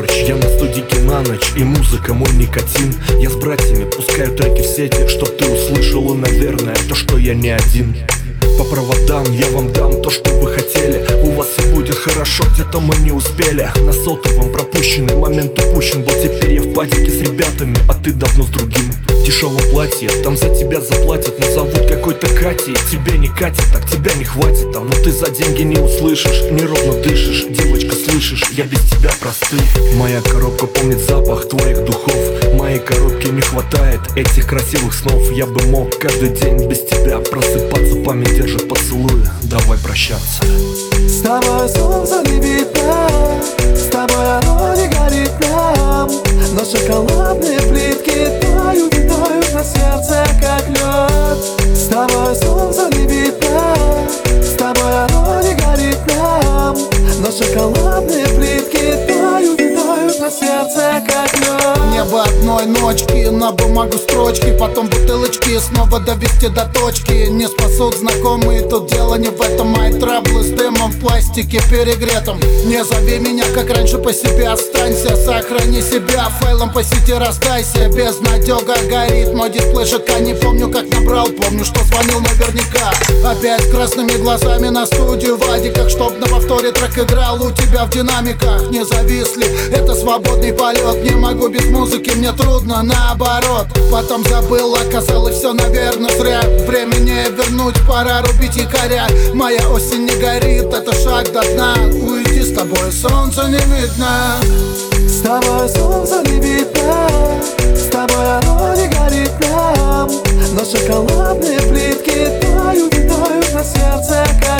напрочь. Я на студике на ночь, и музыка мой никотин. Я с братьями пускаю треки в сети, чтоб ты услышала, наверное, то, что я не один. По проводам я вам дам то, что вы хотели. У вас все будет хорошо, где-то мы не успели. На сотовом пропущенный момент упущен был. Теперь я в падике с ребятами, а ты давно с другим. В дешевом платье, там за тебя заплатят, но зовут какой-то Катей. Тебя не катит, так тебя не хватит там. Но ты за деньги не услышишь, неровно дышишь. Девочка, слышишь, я без тебя простыл. Моя коробка помнит запах твоих духов. Моей коробке не хватает этих красивых снов. Я бы мог каждый день без тебя просыпаться. Память держит поцелуи, давай прощаться. С тобой солнце не видно, с тобой оно не горит нам. Но шоколадные плитки тают и тают на сердце, как лед. С тобой солнце не видно, с тобой оно не горит нам. Но шоколадные плитки тают и тают на сердце, как лед. Небо одной ночки, на бумагу строчки, потом бутылочки, снова довести до точки. Не спасут знакомые, тут дело не в этом. Мои траблы с дымом в пластике перегретом. Не зови меня, как раньше, по себе останься. Сохрани себя, файлом по сети раздайся. Безнадега горит, мой дисплей ЖК. Не помню, как набрал, помню, что звонил наверняка. Опять с красными глазами на студию Вадиках, чтоб на повторе трек играл у тебя в динамиках. Не зависли, это свободный полет. Не могу без музыки, мне трудно, наоборот. Потом забыл, оказалось все, наверное, зря. Время не вернуть, пора рубить якоря. Моя осень не горит, это шаг до дна. Уйди, с тобой солнце не видно. С тобой солнце не видно, с тобой оно не горит нам. Но шоколадные плитки тают и тают на сердце, как